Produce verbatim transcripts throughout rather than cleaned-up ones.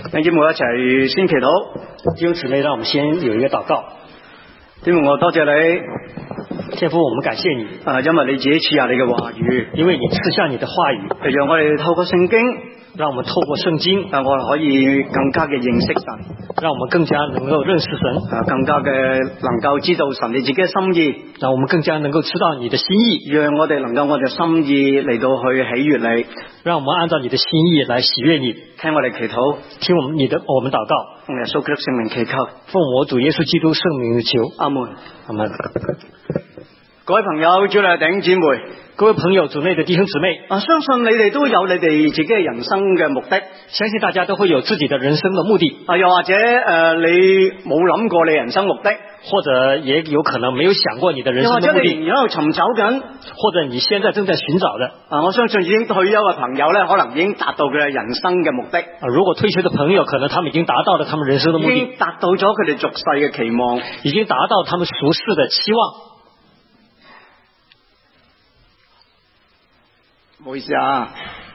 弟兄姊妹一齊先祈禱。 弟兄姊妹，讓我們先有一個禱告。 天父，我多謝你， 天父，我們感謝你， 啊，因為你自己賜下你嘅話語， 因為你賜下你的話語， 讓我哋透過聖經， 讓我們透過聖經， 啊，我哋可以更加嘅認識神， 讓我們更加能夠認識神， 啊，更加嘅能夠知道神你自己嘅心意， 讓我們更加能夠知道你的心意， 讓我哋能夠按照心意嚟到去喜悅你， 讓我們按照你的心意來喜悅你。 聽我哋祈禱， 聽我們你的我們禱告， 奉耶穌基督聖名祈求， 奉我主耶穌基督聖名求， 阿門， 阿門。 各位朋友，主內嘅弟兄姊妹， 各位朋友，主內的弟兄姊妹， 啊，相信你哋都有你哋自己嘅人生嘅目的， 相信大家都會有自己的人生的目的， 啊，又或者誒、呃，你冇諗過你人生目的， 或者也有可能沒有想過你的人生的目的， 又或者你仍然喺度尋找緊， 或者你現在正在尋找的。 啊，我相信已經退休嘅朋友咧，可能已經達到佢嘅人生嘅目的。 啊，如果退休的朋友，可能他們已經達到了他們人生的目的， 已經達到咗佢哋俗世嘅期望， 已經達到他們俗世的期望。 唔好意思啊，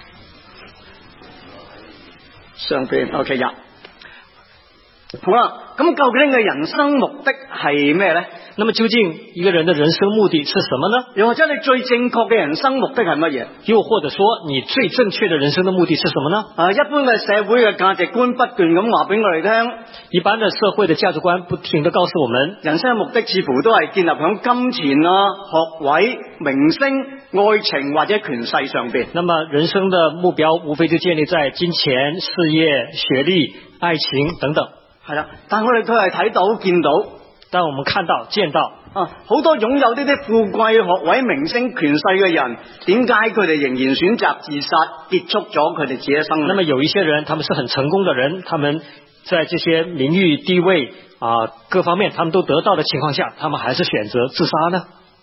上邊 OK 呀，好啦，咁究竟你嘅人生目的係咩呢？ 那麼究竟一個人的人生目的是什麼呢？ 又或者你最正確嘅人生目的係乜嘢？ 又或者說你最正確的人生的目的是什麼呢？ 啊，一般嘅社會嘅價值觀不斷咁話俾我哋聽， 一般的社會的價值觀不停地告訴我們， 人生嘅目的似乎都係建立喺金錢啊、學位、明星、愛情或者權勢上邊。 那麼人生的目標無非就建立在金錢、事業、學歷、愛情等等。 係啦，但我哋佢係睇到見到。 但我們看到見到啊，好多擁有呢啲富貴學位明星權勢嘅人，點解佢哋仍然選擇自殺，結束咗佢哋自己嘅生命？ 那麼有一些人，他們是很成功的人，他們在這些名譽地位啊各方面，他們都得到的情況下，他們還是選擇自殺呢？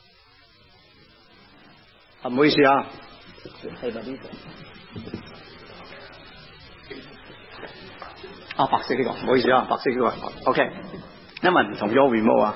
啊，唔好意思啊，啊，白色呢個，唔好意思啊，白色呢個 ，OK。因為唔同咗 remote 啊，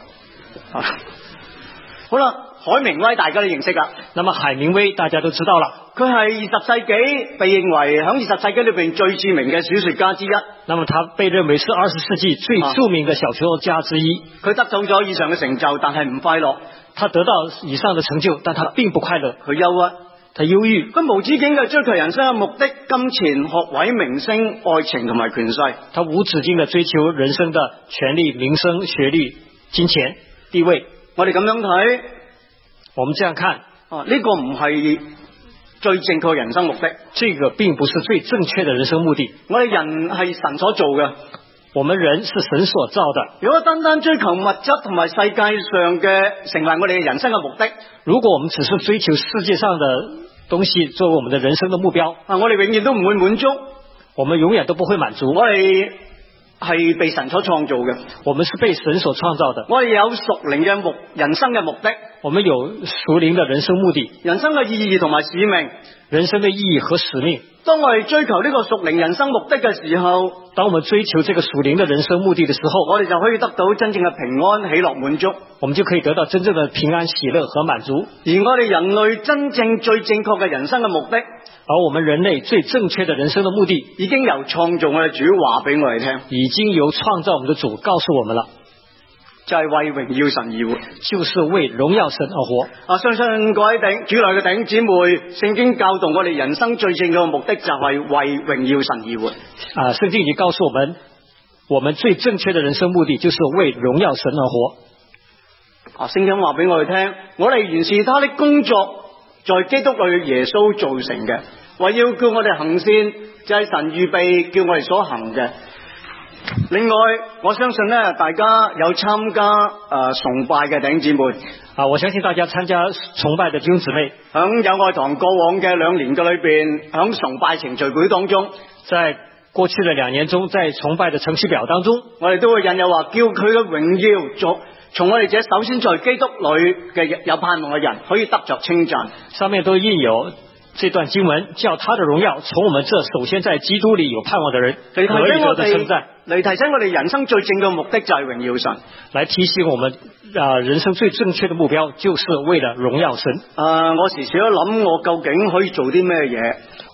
好啦，海明威大家都認識啦。 那麼海明威大家都知道了， 佢係二十世紀被認為響二十世紀裏邊最著名嘅小說家之一。 那麼他被認為是二十世紀最著名的小說家之一。佢、 啊、得到咗以上嘅成就，但係唔快樂。 他得到以上的成就，但他並不快樂。 佢憂鬱， 他憂鬱。 佢無止境嘅追求人生嘅目的，金錢、學位、明星、愛情同埋權勢。 他無止境的追求人生的權利、名聲、學歷、金錢、地位。 我哋咁樣睇， 我們這樣看， 啊，呢個唔係最正確人生目的。 這個並不是最正確的人生目的。 我哋人係神所做嘅。 我們人是神所造的。 如果單單追求物質同埋世界上嘅成為我哋嘅人生嘅目的， 如果我們只是追求世界上的東西作為我們的人生的目標， 啊，我哋永遠都唔會滿足， 我們永遠都不會滿足。 我哋係被神所創造嘅， 我們是被神所創造的。 我哋有屬靈嘅目人生嘅目的， 我們有屬靈的人生目的， 人生嘅意義同埋使命， 人生的意義和使命。 當我哋追求呢個屬靈人生目的嘅時候， 當我們追求這個屬靈的人生目的的時候， 我哋就可以得到真正嘅平安、喜樂、滿足。 我們就可以得到真正的平安、喜樂和滿足。 而我哋人類真正最正確嘅人生嘅目的， 而我們人類最正確的人生的目的， 已經由創造我哋主話俾我哋聽， 已經由創造我們的主告訴我們了。 就係、是、為榮耀神而活， 就是為榮耀神而活。 啊，相信各位頂主內嘅弟兄姊妹，聖經教導我哋人生最正嘅目的就係為榮耀神而活。 啊，聖經已經告訴我們，我們最正確的人生目的就是為榮耀神而活。 啊，聖經話俾我哋聽，我哋原是他的工作，在基督裏耶穌造成嘅，為要叫我哋行善，就係、是、神預備叫我哋所行嘅。另外，我相信咧，大家有參加誒、呃、崇拜嘅弟兄姊妹啊，我相信大家參加崇拜嘅弟兄姊妹， 響友愛堂過往嘅兩年嘅裏邊，響崇拜程序表當中， 在過去嘅兩年中，在崇拜嘅程序表當中， 我哋都會引誘話，叫佢嘅榮耀從從我哋這首先在基督裏嘅有盼望嘅人，可以得着稱讚。 上面都印有這段經文，叫他的榮耀從我們這首先在基督裏有盼望的人可以得的稱讚。 嚟提醒我哋人生最正嘅目的就係榮耀神， 來提醒我們啊，人生最正確的目標就是為了榮耀神。 啊、呃，我時時都諗我究竟可以做啲咩嘢？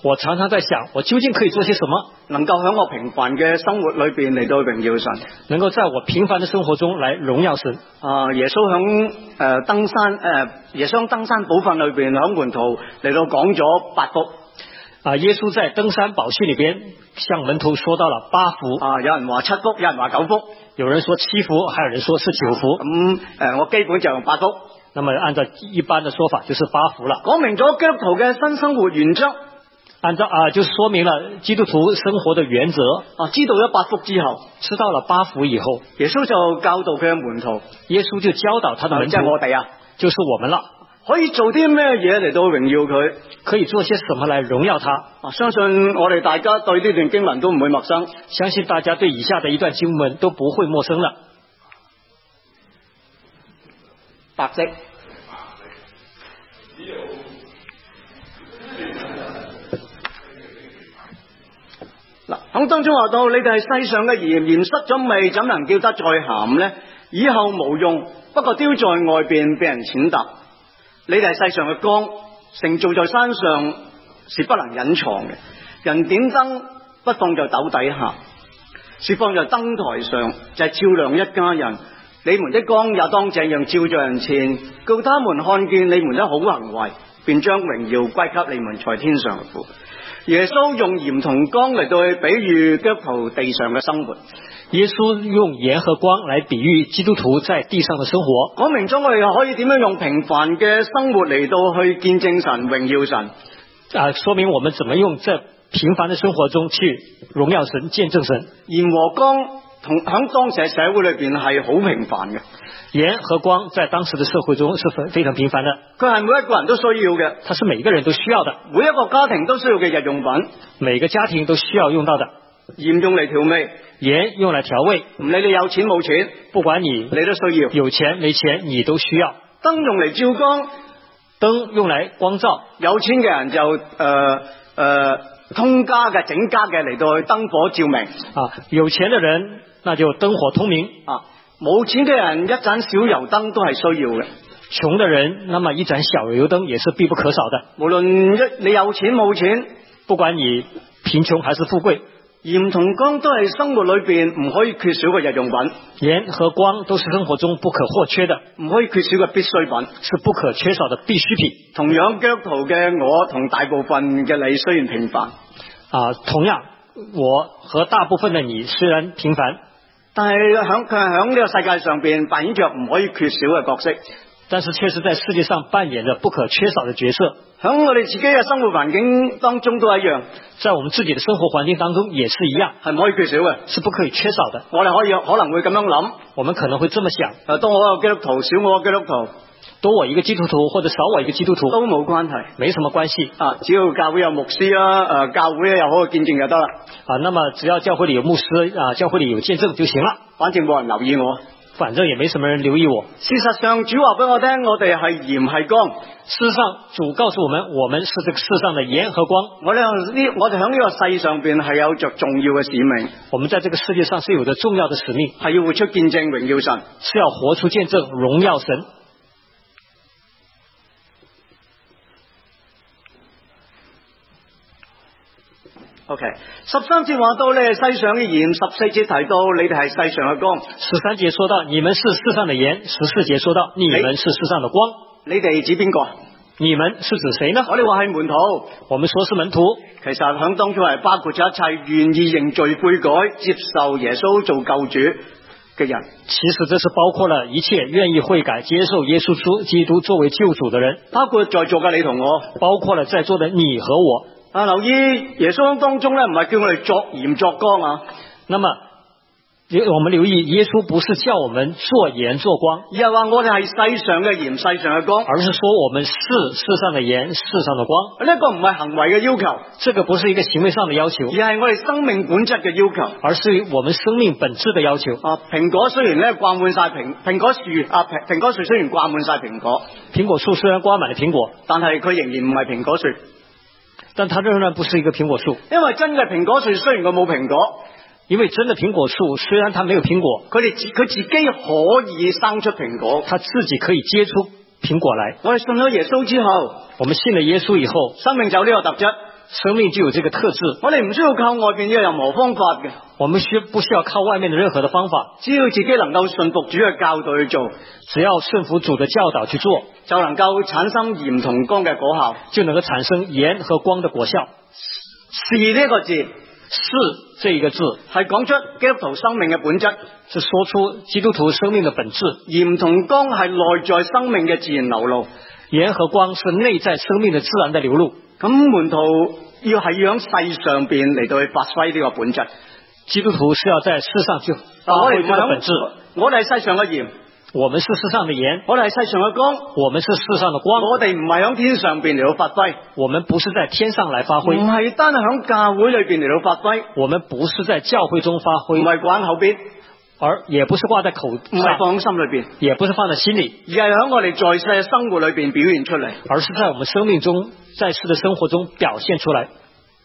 我常常在想，我究竟可以做些什麼， 能夠喺我平凡嘅生活裏邊嚟到榮耀神， 能夠在我平凡的生活中來榮耀神。 啊，耶穌響誒登山誒，耶穌登山寶訓裏邊響門徒嚟到講咗八福。 啊，耶穌在登山寶訓裏邊向門徒說到了八福。 啊，有人話七福，有人話九福， 有人說七福，還有人說是九福。 咁誒、呃，我基本就用八福。 那麼按照一般的說法，就是八福了。 講明咗基督徒嘅新生活原則。 按照啊，就是說明了基督徒生活的原則。 啊，知道咗八福之後， 知道了八福以後， 耶穌就教導佢嘅門徒， 耶穌就教導他的門徒， 即係我哋啊， 就是我們了。 可以做啲咩嘢嚟到榮耀佢？ 可以做些什麼來榮耀他？ 啊，相信我哋大家對呢段經文都唔會陌生。 相信大家對以下的一段經文都不會陌生了。 白色。嗱，喺當中話到，你哋係世上嘅鹽，鹽失咗味，怎能叫得再鹹呢？以後無用，不過丟在外邊，被人踐踏。你哋係世上嘅光，城造在山上是不能隱藏嘅。人點燈不放在斗底下，是放在燈台上，就係照亮一家人。你們的光也當這樣照在人前，叫他們看見你們的好行為，便將榮耀歸給你們在天上嘅父。耶穌用鹽同光嚟到去比喻基督徒地上嘅生活。 耶穌用鹽和光來比喻基督徒在地上的生活， 講明咗我哋可以點樣用平凡嘅生活嚟到去見證神、榮耀神。 啊，說明我們怎麼用這平凡的生活中去榮耀神、見證神。 鹽和光同喺當時社會裏邊係好平凡嘅。 鹽和光在當時的社會中是非常平凡的， 佢係每一個人都需要嘅， 它是每一個人都需要的， 每一個家庭都需要嘅日用品， 每個家庭都需要用到的。 鹽用嚟調味， 鹽用嚟調味， 唔理你有錢冇錢， 不管你你都需要。 有錢沒錢，你都需要。 燈用嚟照光， 燈用嚟光照， 有錢嘅人就誒誒、呃呃、通家嘅整家嘅嚟到去燈火照明啊，有錢嘅人那就燈火通明啊，冇錢嘅人一盞小油燈都係需要嘅。 窮嘅人，那麼一盞小油燈也是必不可少的。 無論一你有錢冇錢， 不管你貧窮還是富貴， 鹽同光都係生活裏邊唔可以缺少嘅日用品。 鹽和光都是生活中不可或缺的， 唔可以缺少嘅必需品， 是不可缺少的必需品。 同樣基督徒嘅我同大部分嘅你雖然平凡， 啊，同樣我和大部分的你雖然平凡， 但係響佢係響呢個世界上邊扮演着唔可以缺少嘅角色。 但是確實在世界上扮演着不可缺少的角色。 響我哋自己嘅生活環境當中都一樣， 在我們自己的生活環境當中也是一樣， 係唔可以缺少嘅， 是不可以缺少的。 我哋可以可能會咁樣諗， 我們可能會這麼想： 誒，多我一個基督徒，少我一個基督徒， 多我一個基督徒或者少我一個基督徒都冇關係， 沒什麼關係啊，只要教會有牧師啦，誒，教會有好嘅見證就得啦。 啊，那麼只要教會裏有牧師啊，教會裏有見證就行了。 反正冇人留意我。 反正也沒什麼人留意我。 事實上，主話俾我聽，我哋係鹽係光。 事實上，主告訴我們，我們是這個世上的鹽和光。 我哋呢，我哋喺呢個世上邊係有着重要嘅使命。 我們在這個世界上是有着重要的使命， 係要活出見證榮耀神， 是要活出見證榮耀神。 OK，十三節話到你係世上嘅鹽，十四節提到你哋係世上嘅光。 十三節說到你們是世上的鹽，十四節說到你們是世上的光。 你哋指邊個？ 你們是指誰呢？ 我哋話係門徒， 我們說是門徒。 其實響當中係包括咗一切願意認罪悔改、接受耶穌做救主嘅人。 其實這是包括了一切願意悔改、接受耶穌基督作為救主的人， 包括在座嘅你同我， 包括了在座的你和我。 啊，留意耶穌當中咧，唔係叫我哋作鹽作光啊。 那麼我們留意，耶穌不是叫我們做鹽做光， 而係話我哋係世上嘅鹽、世上嘅光， 而是說我們是世上的鹽、世上的光。 呢個唔係行為嘅要求， 這個不是一個行為上的要求， 而係我哋生命本質嘅要求， 而是我們生命本質的要求。 啊，蘋果雖然咧掛滿晒蘋蘋果樹啊，蘋果樹雖然掛滿晒蘋果， 蘋果樹雖然掛滿了蘋果， 但係佢仍然唔係蘋果樹。 但它仍然不是一個蘋果樹， 因為真嘅蘋果樹雖然佢冇蘋果， 因為真的蘋果樹雖然它沒有蘋果， 佢哋自佢自己可以生出蘋果， 它自己可以結出蘋果來。 我哋信咗耶穌之後， 我們信了耶穌以後， 生命就有呢個特質， 生命就有這個特質。 我哋唔需要靠外邊嘅任何方法嘅， 我們需不需要靠外面的任何的方法？ 只要自己能夠順服主嘅教導去做， 只要順服主的教導去做， 就能夠產生鹽同光嘅果效， 就能夠產生鹽和光的果效。 是呢個字， 是這一個字係講出基督徒生命嘅本質， 是說出基督徒生命的本質。 鹽同光係內在生命嘅自然流露， 鹽和光是內在生命的自然的流露。 咁門徒要係要喺世上邊嚟到去發揮呢個本質， 基督徒是要在世上去發揮這個本質。 我哋係世上嘅鹽， 我們是世上的鹽， 我哋係世上嘅光， 我們是世上的光。 我哋唔係喺天上邊嚟到發揮， 我們不是在天上來發揮， 唔係單係喺教會裏邊嚟到發揮， 我們不是在教會中發揮， 唔係掛喺口邊， 而也不是掛在口上， 唔係放喺心裏邊， 也不是放在心裏， 而係喺我哋在世嘅生活裏邊表現出嚟， 而是在我們生命中在世的生活中表現出來。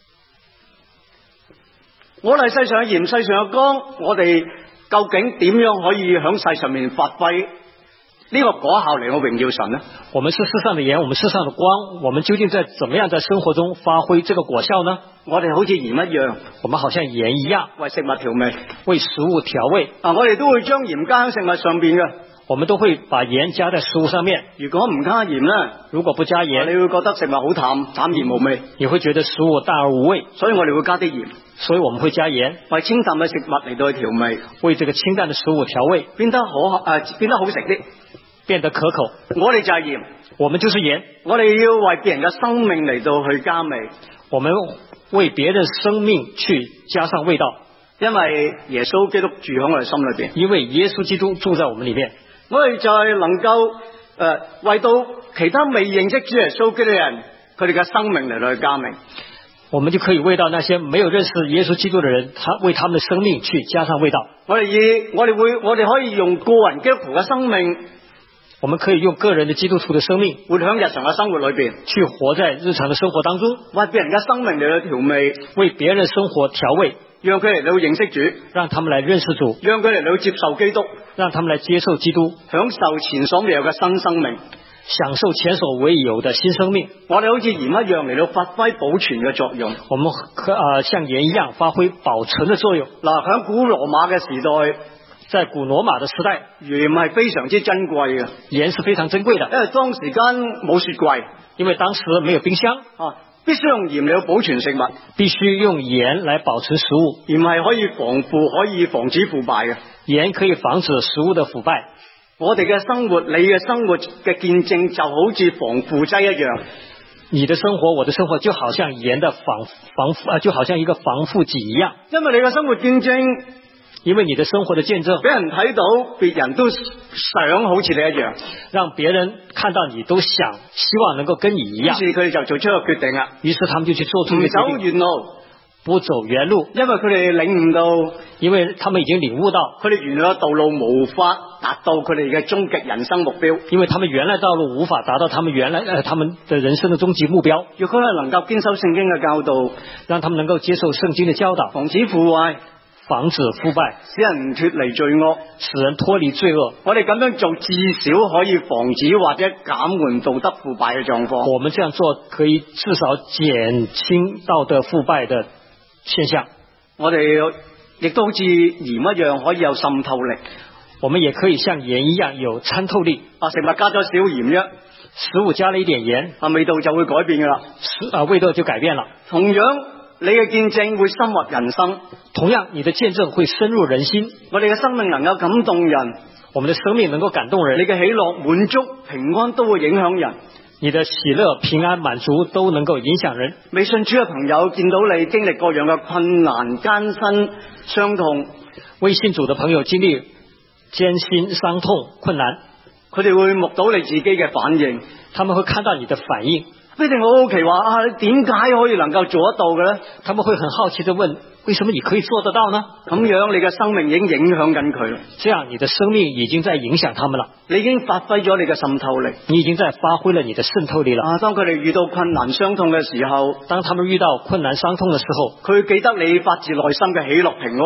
我哋世上嘅鹽，世上嘅光，我哋究竟點樣可以喺世上面發揮呢個果效嚟我榮耀神呢？ 我們是世上的鹽，我們世上的光，我們究竟在怎麼樣在生活中發揮這個果效呢？ 我哋好似鹽一樣， 我們好像鹽一樣， 為食物調味， 為食物調味。 啊，我哋都會將鹽加喺食物上邊嘅。 我們都會把鹽加在食物上面。 如果唔加鹽呢， 如果不加鹽， 你會覺得食物好淡，淡而無味。 你會覺得食物淡而無味， 所以我哋會加啲鹽。 所以我們會加鹽， 為清淡嘅食物嚟到去調味， 為這個清淡的食物調味， 變得可誒、呃、變得好食啲， 變得可口。 我哋就係鹽， 我們就是鹽。 我哋要為別人嘅生命嚟到去加味， 我們為別人生命去加上味道， 因為耶穌基督住喺我哋心裏邊， 因為耶穌基督住在我們裏面。 我哋就係能夠誒、呃、為到其他未認識主耶穌基督嘅人，佢哋嘅生命嚟到去加味。 我們就可以為到那些沒有認識耶穌基督的人，他為他們的生命去加上味道。 我哋以我哋會我哋可以用個人基督徒嘅生命， 我們可以用個人的基督徒的生命活喺日常嘅生活裏邊， 去活在日常的生活當中， 為別人嘅生命嚟到調味， 為別人的生活調味， 讓佢哋嚟到認識主， 讓他們來認識主， 讓佢哋嚟到接受基督， 讓他們來接受基督， 享受前所未有嘅新生命， 享受前所未有的新生命。 我哋好似鹽一樣嚟到發揮保存嘅作用。 我們可啊、呃、像鹽一樣發揮保存的作用。 嗱，喺古羅馬嘅時代， 在古羅馬的時代， 鹽係非常之珍貴嘅， 鹽是非常珍貴的， 因為當時間冇雪櫃， 因為當時沒有冰箱啊，必須用鹽嚟到保存食物， 必須用鹽來保存食物。 鹽係可以防腐，可以防止腐敗嘅。 鹽可以防止食物的腐敗。 我哋嘅生活，你嘅生活嘅見證就好似防腐劑一樣。 你的生活，我的生活就好像鹽的防防腐啊，就好像一個防腐劑一樣。 因為你嘅生活見證， 因為你的生活的見證， 俾人睇到，別人都想好似你一樣， 讓別人看到你都想希望能夠跟你一樣。 於是佢哋就做出一個決定啦。 於是他們就去做出一個決定， 唔走原路， 不走原路， 因為佢哋領悟到， 因為他們已經領悟到， 佢哋原來嘅道路無法達到佢哋嘅終極人生目標。 因為他們原來道路無法達到他們原來呃他們的人生的終極目標。 若果係能夠堅守聖經嘅教導， 讓他們能夠接受聖經的教導， 防止腐壞， 防止腐敗， 使人脫離罪惡， 使人脫離罪惡。 我哋咁樣做，至少可以防止或者減緩道德腐敗嘅狀況。 我們這樣做可以至少減輕道德腐敗的現象。 我哋亦都好似鹽一樣，可以有滲透力。 我們也可以像鹽一樣有參透力。 啊，食物加咗少鹽啫， 食物加了一點鹽， 啊，味道就會改變噶啦。 啊，味道就改變了。 同樣，你嘅見證會深入人生。 同樣，你的見證會深入人心。 我哋嘅生命能夠感動人， 我們的生命能夠感動人。 你嘅喜樂、滿足、平安都會影響人。 你的喜樂、平安、滿足都能夠影響人。 未信主嘅朋友見到你經歷各樣嘅困難、艱辛、傷痛， 未信主的朋友經歷艱辛、傷痛、困難， 佢哋會目睹你自己嘅反應， 他們會看到你的反應， 必定好好奇話啊，你點解可以能夠做得到嘅呢？ 他們會很好奇地問，為什麼你可以做得到呢？ 咁樣你嘅生命已經影響緊佢啦。 這樣你的生命已經在影響他們了， 你已經發揮咗你嘅滲透力， 你已經在發揮了你的滲透力了。 啊，當佢哋遇到困難傷痛嘅時候， 當他們遇到困難傷痛的時候， 佢記得你發自內心嘅喜樂平安，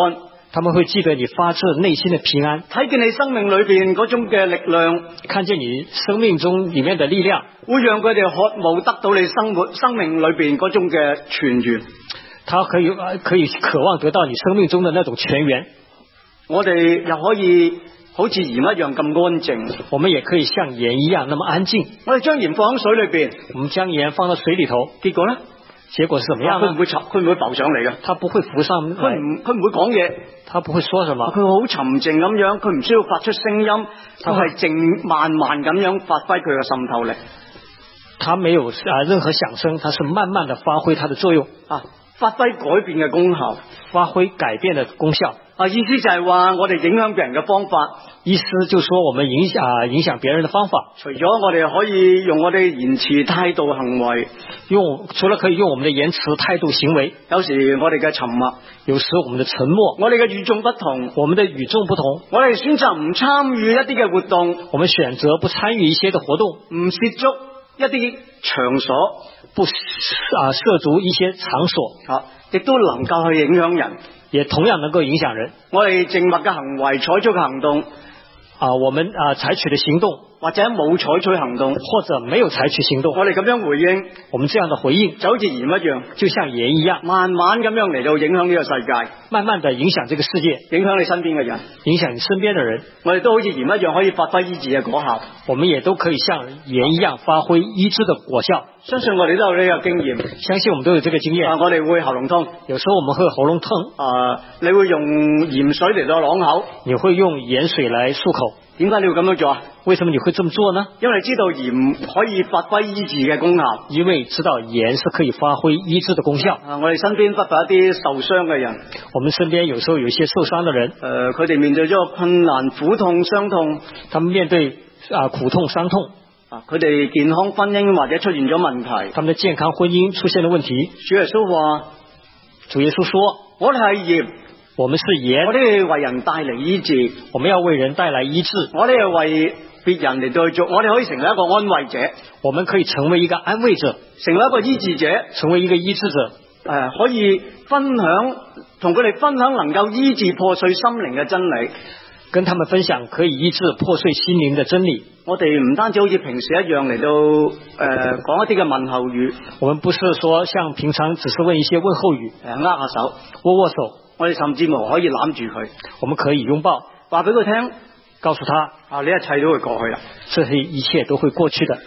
他們會記得你發自內心的平安， 睇見你生命裏邊嗰種嘅力量， 看見你生命中裏面的力量， 會讓佢哋渴慕得到你生活生命裏邊嗰種嘅泉源。 他可以可以渴望得到你生命中的那種泉源。 我哋又可以好似鹽一樣咁安靜， 我們也可以像鹽一樣那麼安靜。 我哋將鹽放喺水裏邊， 我們將鹽放到水裏頭， 結果呢？ 結果是怎麼樣呢？ 佢唔會沉，佢唔會浮上嚟嘅， 他不會浮上來， 佢唔佢唔會講嘢， 他不會說什麼， 佢好沉靜咁樣，佢唔需要發出聲音，佢係靜慢慢咁樣發揮佢嘅滲透力。 他沒有啊任何響聲，他是慢慢的發揮他的作用啊，發揮改變嘅功效， 發揮改變的功效。 啊，意思就係話我哋影響別人嘅方法， 意思就是說我們影響啊影響別人的方法。 除咗我哋可以用我哋言辭態度行為， 用除了可以用我們的言辭態度行為， 有時我哋嘅沉默， 有時我們的沉默， 我哋嘅與眾不同， 我們的與眾不同， 我哋選擇唔參與一啲嘅活動， 我們選擇不參與一些的活動， 唔涉足一啲場所， 不啊涉足一些場所， 啊，亦都能夠去影響人， 也同樣能夠影響人。 我哋靜默嘅行為採取嘅行動啊，我們啊採取的行動， 或者冇採取行動， 或者沒有採取行動， 我哋咁樣回應， 我們這樣的回應就好似鹽一樣， 就像鹽一樣， 慢慢咁樣嚟到影響呢個世界， 慢慢的影響這個世界， 影響你身邊嘅人， 影響你身邊的人。 我哋都好似鹽一樣可以發揮醫治嘅果效， 我們也都可以像鹽一樣發揮醫治的果效。 相信我哋都有呢個經驗， 相信我們都有這個經驗。 啊，我哋會喉嚨痛， 有時候我們會喉嚨痛， 啊，你會用鹽水嚟到啷口， 你會用鹽水來漱口。 點解你要咁樣做啊？ 為什麼你會這麼做呢？ 因為你知道鹽可以發揮醫治嘅功效， 因為知道鹽是可以發揮醫治的功效。 啊，我哋身邊不乏一啲受傷嘅人， 我們身邊有時候有一些受傷的人， 誒、呃，佢哋面對咗困難、苦痛、傷痛， 他們面對啊苦痛、傷痛， 啊，佢哋健康婚姻或者出現咗問題， 他們的健康婚姻出現了問題。 主耶穌話， 主耶穌說， 我哋係鹽， 我們是鹽， 我哋係為人帶嚟醫治， 我們要為人帶來醫治， 我哋係為別人嚟到去做，我哋可以成為一個安慰者， 我們可以成為一個安慰者， 成為一個醫治者， 成為一個醫治者， 誒、呃，可以分享同佢哋分享能夠醫治破碎心靈嘅真理， 跟他們分享可以醫治破碎心靈的真理。 我哋唔單止好似平時一樣嚟到誒、呃、講一啲嘅問候語， 我們不是說像平常只是問一些問候語， 誒握下手， 握握手， 我哋甚至乎可以攬住佢， 我們可以擁抱， 話俾佢聽， 告訴他啊，呢一切都會過去啦， 這些一切都會過去的，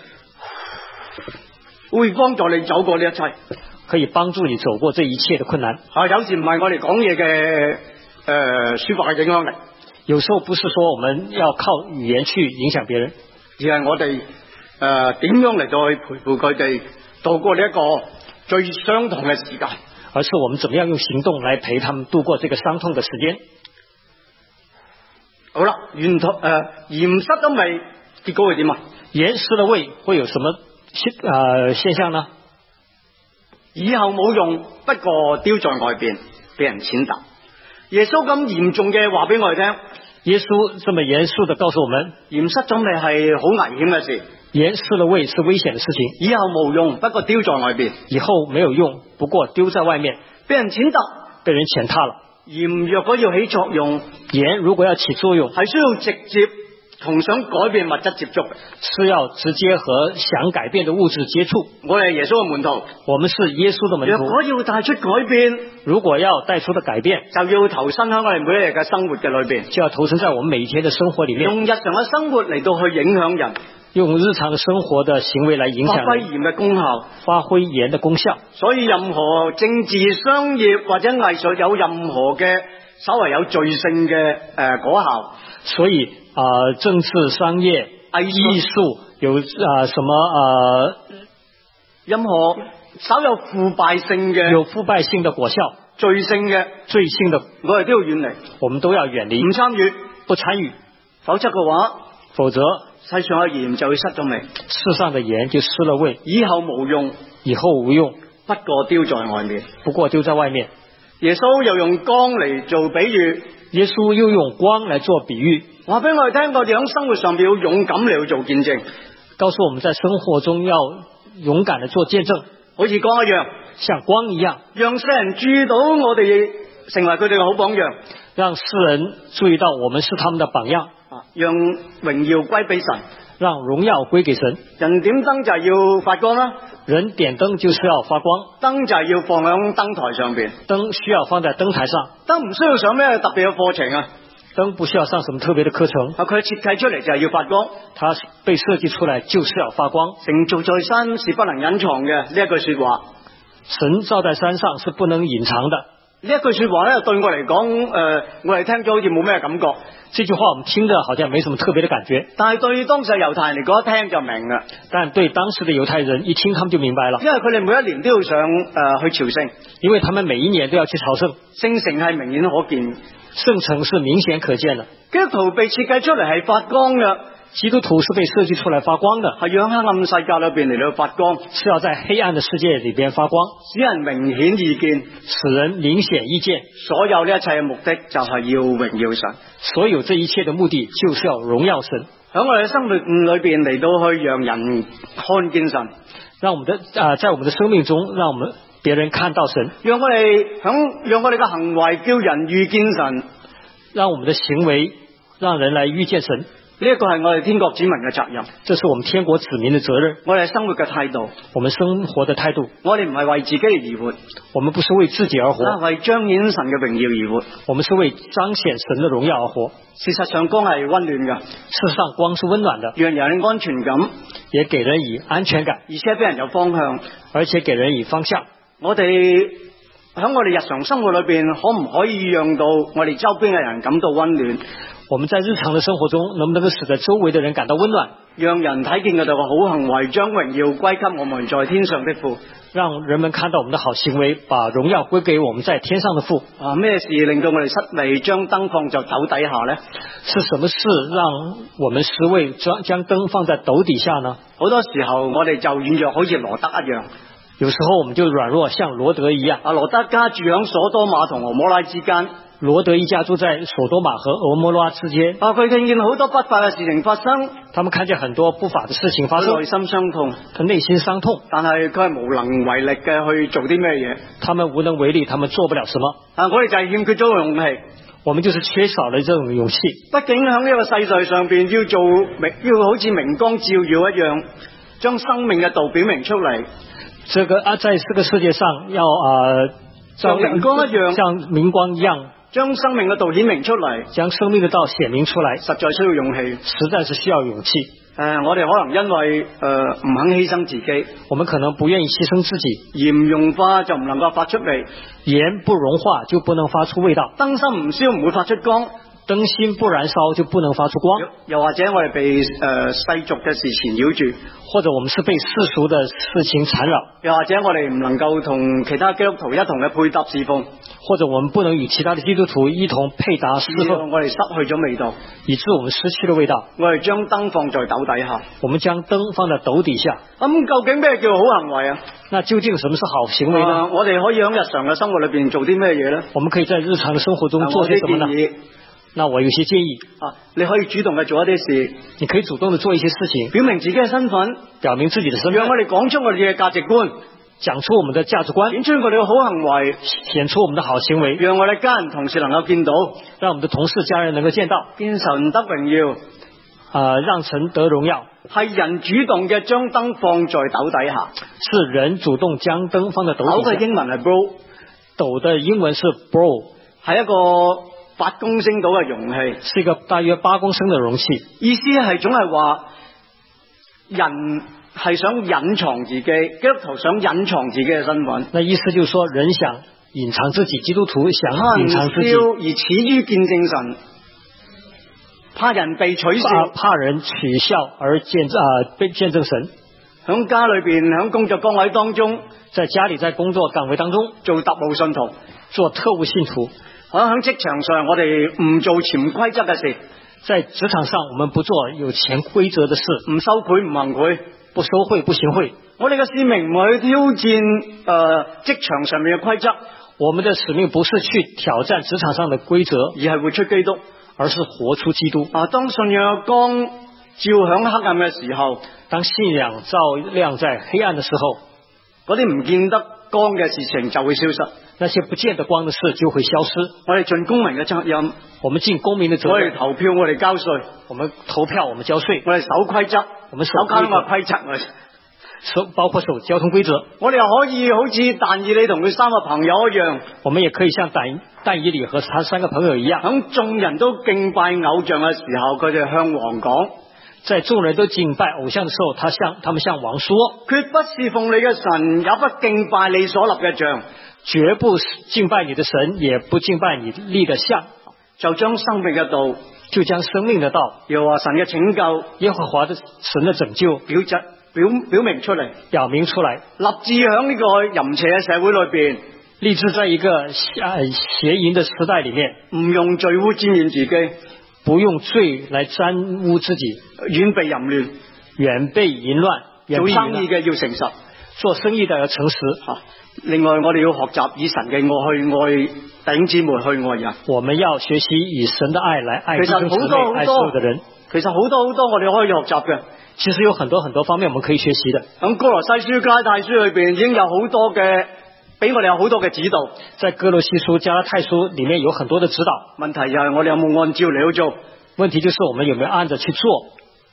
會幫助你走過呢一切， 可以幫助你走過這一切的困難。 啊，有時唔係我哋講嘢嘅誒說話嘅影響力， 有時候不是說我們要靠語言去影響別人， 而係我哋誒點樣嚟到去陪伴佢哋度過呢一個最傷痛嘅時間， 而是我們怎麼樣用行動來陪他們度過這個傷痛的時間。 好啦，沿途誒鹽失咗味，結果會點啊？ 鹽失了味會有什麼現誒、呃、現象呢？ 以後冇用，不過丟在外邊，俾人踐踏。耶穌咁嚴重嘅話俾我哋聽， 耶穌這麼嚴肅地告訴我們， 鹽失咗味係好危險嘅事， 鹽失了味是危險的事情。 以後冇用，不過丟在外邊， 以後沒有用，不過丟在外面， 俾人踐踏， 被人踐踏了。 鹽若果要起作用， 鹽如果要起作用， 係需要直接同想改變物質接觸， 是要直接和想改變的物質接觸。 我哋係耶穌嘅門徒， 我們是耶穌的門徒。 若果要帶出改變， 如果要帶出的改變， 就要投身喺我哋每一日嘅生活嘅裏邊， 就要投身在我們每一天的生活裏面， 用日常嘅生活嚟到去影響人， 用日常的生活的行為來影響人， 發揮鹽嘅功效， 發揮鹽的功效。 所以任何政治、商業或者藝術有任何嘅稍為有罪性嘅誒、呃、果效， 所以啊、呃，政治、商業、藝術有啊、呃、什麼啊、呃， 任何稍有腐敗性嘅有腐敗性的果效、 罪性嘅罪性的， 我哋都要遠離， 我們都要遠離， 唔參與， 不參與， 否則嘅話， 否則世上嘅鹽就會失咗味， 世上的鹽就失了味， 以後無用， 以後無用， 不過丟在外面， 不過丟在外面。 耶穌又用光嚟做比喻， 耶穌又用光來做比喻， 話俾我哋聽，我哋喺生活上邊要勇敢嚟去做見證， 告訴我們在生活中要勇敢地做見證， 好似光一樣， 像光一樣， 讓世人注意到我哋成為佢哋嘅好榜樣， 讓世人注意到我們是他們的榜樣， 啊，讓榮耀歸俾神。 讓榮耀歸給神。 人點燈就係要發光啦， 人點燈就是要發光， 燈就係要放喺燈台上邊， 燈需要放在燈台上， 燈唔需要上咩特別嘅課程啊， 燈不需要上什麼特別的課程， 啊，佢設計出嚟就係要發光， 它被設計出來就是要發光。 成造在山是不能隱藏嘅呢一句說話， 神造在山上是不能隱藏的。 呢一句說話咧，對我嚟講，誒、呃，我哋聽咗好似冇咩感覺。 這句話我們聽着好像沒什麼特別的感覺， 但係對當時猶太人嚟講，一聽就明啦。 但對當時的猶太人一聽，他們就明白了， 因為佢哋每一年都要上誒、呃、去朝聖， 因為他們每一年都要去朝聖， 聖城係明顯可見， 聖城是明顯可見的。 基督徒被設計出嚟係發光嘅， 基督徒是被設計出來發光的， 係讓黑暗世界裏邊嚟到發光， 是要在黑暗的世界裏邊發光， 使人明顯易見， 使人明顯易見。 所有呢一切嘅目的就係要榮耀神， 所有這一切的目的就是要榮耀神。 喺我哋嘅生命裏邊嚟到去讓人看見神， 讓我們的啊、呃，在我們的生命中，讓我們別人看到神， 讓我哋響讓我哋嘅行為叫人遇見神， 讓我們的行為讓人來遇見神。 呢一個係我哋天國子民嘅責任， 這是我們天國子民的責任。 我哋生活嘅態度， 我們生活的態度， 我哋唔係為自己而活， 我們不是為自己而活， 為彰顯神嘅榮耀而活。 我們是為彰顯神的榮耀而活。 事實上光係溫暖嘅， 事實上光是溫暖的， 讓人安全感， 也給人以安全感， 而且俾人有方向， 而且給人以方向。 我哋喺我哋日常生活裏邊，可唔可以讓到我哋周邊嘅人感到溫暖？ 我們在日常的生活中，能不能夠使得周圍的人感到溫暖？ 讓人睇見佢哋嘅好行為，將榮耀歸給我們在天上的父。 讓人們看到我們的好行為，把榮耀歸給我們在天上的父。 啊，咩事令到我哋失禮，將燈放在斗底下呢？ 是什麼事讓我們失位，將將燈放在斗底下呢？ 好多時候我哋就軟弱，好似羅德一樣。 有時候我們就軟弱，像羅德一樣。 啊，羅德家住響所多瑪同俄摩拉之間。 羅德一家住在所多瑪和俄摩拉之間。 啊，佢聽見好多不法嘅事情發生， 他們看見很多不法的事情發生， 內心傷痛， 他內心傷痛。 但係佢係無能為力嘅去做啲咩嘢。他們無能為力，他們做不了什麼。 啊，我哋就係欠缺咗勇氣， 我們就是缺少了這種勇氣。 畢竟喺呢個世界上邊要做明，要好似明光照耀一樣，將生命嘅道表明出嚟。 這個啊，在這個世界上要啊， 像明光一樣， 像明光一樣。 將生命嘅道顯明出嚟， 將生命嘅道顯明出來， 實在需要勇氣， 實在是需要勇氣。誒、 呃，我哋可能因為誒唔、呃、肯犧牲自己， 我們可能不願意犧牲自己， 鹽融化就唔能夠發出味， 鹽不融化就不能發出味道， 燈芯唔燒唔會發出光。 燈芯不燃燒就不能發出光。 又或者我哋被誒、呃、世俗嘅事纏繞住， 或者我們是被世俗的事情纏繞。 又或者我哋唔能夠同其他基督徒一同嘅配搭侍奉， 或者我們不能與其他的基督徒一同配搭侍奉， 我哋失去咗味道， 以致我們失去了味道。 我哋將燈放在斗底下， 我們將燈放在斗底下。 咁、嗯、究竟咩叫好行為啊？ 那究竟什麼是好行為呢？ 啊、我哋可以喺日常嘅生活裏邊做啲咩嘢呢？ 我們可以在日常的生活中做些什麼呢？那我有些建議啊，你可以主動嘅做一啲事， 你可以主動的做一些事情， 表明自己嘅身份， 表明自己的身份， 讓我哋講出我哋嘅價值觀， 講出我們的價值觀， 顯出我哋嘅好行為， 顯出我們的好行為， 讓我哋家人同事能夠見到， 讓我們的同事家人能夠見到， 見神得榮耀， 啊、呃，讓神得榮耀， 係人主動嘅將燈放在斗底下， 是人主動將燈放在斗底下。 斗嘅英文係 bro， 斗的英文是 bro， 係一個八公升到嘅容器， 是一個大約八公升的容器。 意思係總係話人係想隱藏自己，基督徒想隱藏自己嘅身份。 那意思就是說，人想隱藏自己，基督徒想隱藏自己， 而恥於見證神，怕人被取笑， 怕，怕人取笑而見啊、呃、被見證神。 響家裏邊，響工作崗位當中， 在家裏在工作崗位當中做特務信徒， 做特務信徒。 喺喺職場上，我哋唔做潛規則嘅事。 在職場上，我們不做有潛規則的事， 唔收賄唔行賄， 不收賄不行賄。 我哋嘅使命唔係去挑戰誒、呃、職場上面嘅規則， 我們的使命不是去挑戰職場上的規則， 而係活出基督， 而是活出基督。 啊，當信仰嘅光照響黑暗嘅時候， 當信仰照亮在黑暗的時候， 嗰啲唔見得光嘅事情就會消失。 那些不見得光的事就會消失。 我哋盡公民嘅責任， 我們盡公民的責我任。 哋投票，我哋交稅， 我們投票，我們交稅， 我哋守規則， 我們守守交通嘅規規則。我哋守包括守交通規則。 我哋又可以好似但以理同佢三個朋友一樣， 我們也可以像但但以理和他三個朋友一樣， 喺眾人都敬拜偶像嘅時候，佢哋向王講， 在眾人都敬拜偶像的時候，他向他們向王說， 決不侍奉你嘅神，也不敬拜你所立嘅像， 絕不敬拜你的神，也不敬拜你立的像， 就將生命嘅道， 就將生命的道， 耶和華神嘅拯救， 耶和華的神的拯救表質表表明出嚟， 表明出來， 立志喺呢個淫邪嘅社會裏邊， 立志在一個邪邪淫的時代裏面， 唔用罪污沾染自己， 不用罪來沾污自己， 遠避淫亂， 遠避淫亂， 做生意嘅要誠實， 做生意的要誠實。 啊，另外我哋要學習以神嘅愛去愛弟兄姊妹，去愛人。 我們要學習以神的愛來愛弟兄姊妹，愛所有的人。 其實好多好多我哋可以學習嘅。 其實有很多很多方面我們可以學習的。 喺哥羅西書、加拉太書裏邊已經有好多嘅，俾我哋有好多嘅指導。 在哥羅西書、加拉太書裏面有很多的指導。 問題就係我哋有冇按照嚟去做？ 問題就是我們有沒有按着去做？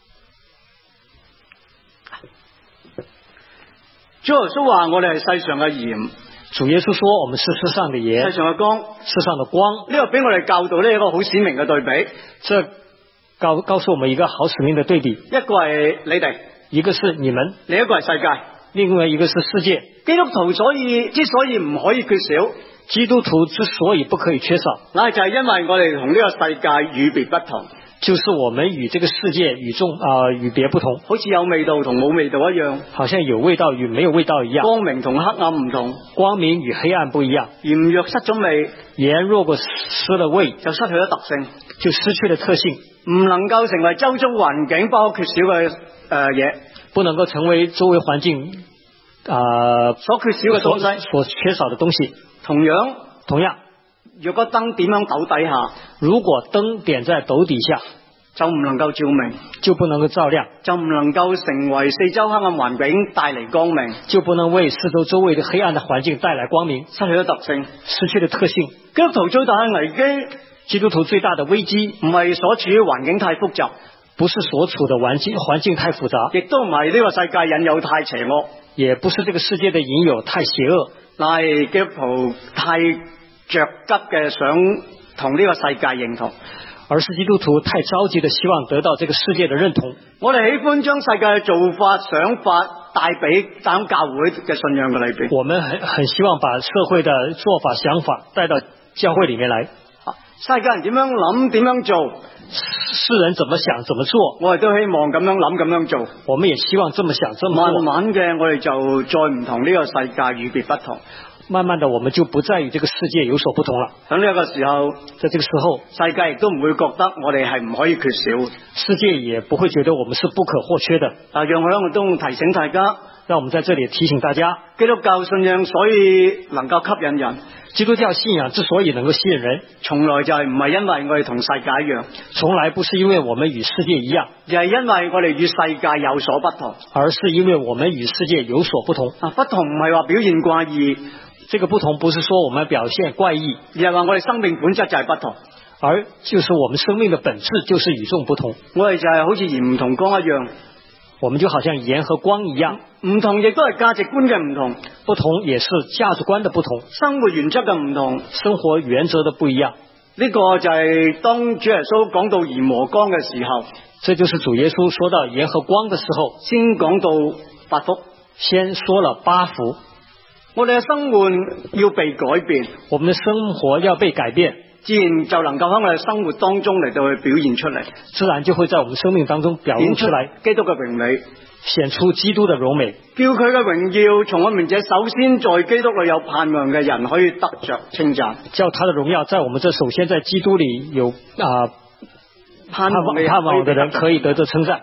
主耶穌話我哋係世上嘅鹽， 主耶穌說我們是世上的鹽， 世上嘅光， 世上的光。 呢個俾我哋教導呢一個好鮮明嘅對比。 這告告訴我們一個好使命的對比， 一個係你哋， 一個是你們， 另一個係世界， 另外一個是世界。 基督徒所以之所以唔可以缺少， 基督徒之所以不可以缺少， 那就係因為我哋同呢個世界與別不同， 就是我們與這個世界與眾啊與別不同， 好似有味道同冇味道一樣， 好像有味道與沒有味道一樣， 光明同黑暗唔同， 光明與黑暗不一樣。 鹽若失咗味， 鹽若果失了味， 就失去咗特性， 就失去了特性， 唔能夠成為周遭環境不可缺少嘅誒嘢， 不能夠成為周圍環境啊、呃、 所缺少嘅東西， 所缺少的東西。 同樣， 同樣， 若果燈點樣斗底下， 如果燈點在斗底下， 就唔能夠照明， 就不能夠照亮， 就唔能夠成為四周黑暗環境帶嚟光明， 就不能為四周周圍的黑暗的環境帶來光明， 失去咗特性， 失去了特性。 基督徒最大嘅危機， 基督徒最大的危機唔係所處於環境太複雜， 不是所處的環境環境太複雜， 亦都唔係呢個世界引誘太邪惡， 也不是這個世界的引誘太邪惡， 但係基督徒太着急嘅想同呢個世界認同， 而是基督徒太着急的希望得到這個世界的認同。 我哋喜歡將世界嘅做法想法帶俾帶教會嘅信仰嘅裏邊， 我們很很希望把社會的做法想法帶到教會裏面來。 世界人點樣諗點樣做， 世人怎麼想怎麼做， 我哋都希望咁樣諗咁樣做。 我們也希望這麼想這麼做。 慢慢嘅，我哋就再唔同呢個世界與別不同。 慢慢的，我們就不再與這個世界有所不同了。 喺呢一個時候， 在這個時候， 世界亦都唔會覺得我哋係唔可以缺少， 世界也不會覺得我們是不可或缺的。 啊，讓我喺我都提醒大家， 讓我們在這裏提醒大家， 基督教信仰所以能夠吸引人， 基督教信仰之所以能夠吸引人， 從來就係唔係因為我哋同世界一樣， 從來不是因為我們與世界一樣， 而係因為我哋與世界有所不同， 而是因為我們與世界有所不同。 啊，不同唔係話表現怪異， 這個不同不是說我們表現怪異， 而係話我哋生命本質就係不同， 而就是我們生命的本質就是與眾不同。 我哋就係好似鹽唔同光一樣， 我們就好像鹽和光一樣， 唔同亦都係價值觀嘅唔同， 不同也是價值觀的不同， 生活原則嘅唔同， 生活原則的不一樣。 呢個就係當主耶穌講到鹽和光嘅時候， 這就是主耶穌說到鹽和光的時候， 先講到八福， 先說了八福。 我哋嘅生活要被改變， 我們的生活要被改變， 自然就能夠喺我哋生活當中嚟到去表現出嚟， 自然就會在我們生命當中表現出來， 基督嘅榮美， 顯出基督的榮美， 叫佢嘅榮耀從我們這首先在基督裏有盼望嘅人可以得着稱讚， 叫他的榮耀在我們這首先在基督裏有啊、呃、盼望盼望的人可以得着稱讚。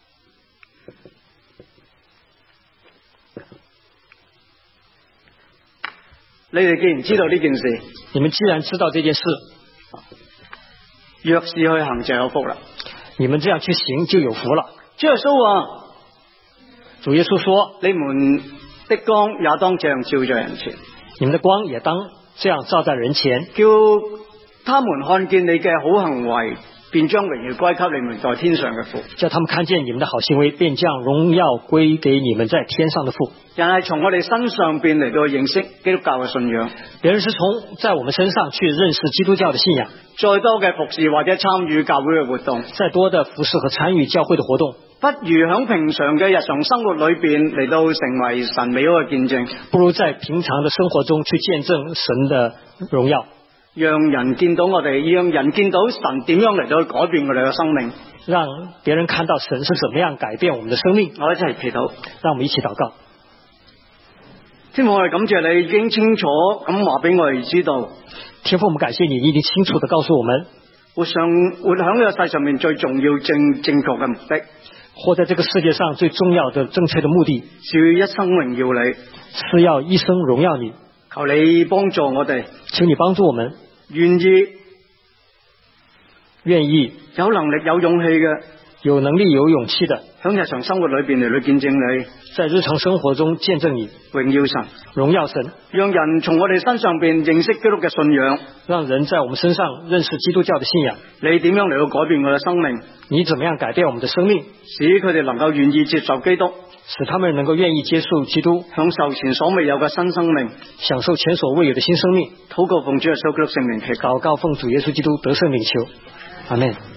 你哋既然知道呢件事， 你們既然知道這件事， 若是去行就有福啦。 你們這樣去行就有福了。 主耶穌話， 主耶穌說， 你們的光也當這樣照在人前， 你們的光也當這樣照在人前， 叫他們看見你嘅好行為，便將榮耀歸給你們在天上嘅父。 叫他們看見你們的好行為，便將榮耀歸給你們在天上的父。 人係從我哋身上邊嚟到認識基督教嘅信仰， 別人是從在我們身上去認識基督教的信仰。 再多嘅服侍或者參與教會嘅活動， 再多的服侍和參與教會的活動， 不如喺平常嘅日常生活裏邊嚟到成為神美好嘅見證， 不如在平常的生活中去見證神的榮耀， 讓人見到我哋，讓人見到神點樣嚟到去改變我哋嘅生命， 讓別人看到神是怎麼樣改變我們的生命。 我一齊祈禱， 讓我們一起禱告。 天父，我哋感謝你已經清楚咁話俾我哋知道， 天父，我們感謝你已經清楚地告訴我們， 活上活喺呢個世上面最重要正正確嘅目的， 活在這個世界上最重要的正確的目的， 是一生榮耀你， 是要一生榮耀你。 求你幫助我哋， 求你幫助我們， 願意願意有能力有勇氣嘅， 有能力有勇氣的， 喺日常生活裏邊嚟到見證你， 在日常生活中見證你， 榮耀神， 榮耀神， 讓人從我哋身上邊認識基督嘅信仰， 讓人在我們身上認識基督教的信仰。 你點樣嚟到改變我嘅生命？ 你怎麼樣改變我們的生命， 使佢哋能夠願意接受基督， 使他們能夠願意接受基督， 享受前所未有嘅新生命， 享受前所未有的新生命。 禱告奉主耶穌基督聖名祈求， 禱告奉主耶穌基督得勝名求，阿們。